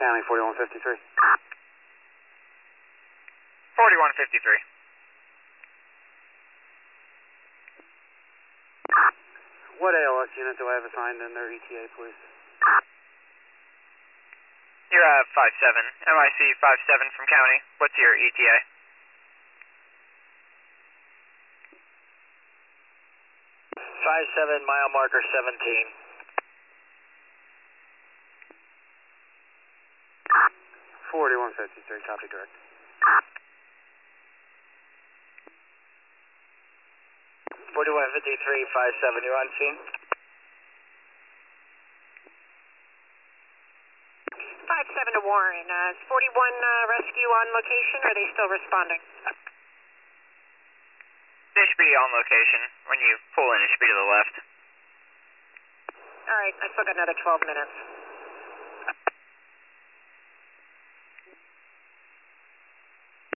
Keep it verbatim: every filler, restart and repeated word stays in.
County, forty-one fifty-three. forty-one fifty-three. What A L S unit do I have assigned in their E T A, please? You're at five seven, M I C five seven from County. What's your E T A? five seven, mile marker seventeen. forty-one fifty-three, copy direct. forty-one fifty-three, five seven, you're on scene? five seven to Warren. Uh, is forty-one uh, rescue on location, or are they still responding? They should be on location. When you pull in, it should be to the left. All right, I still got another twelve minutes.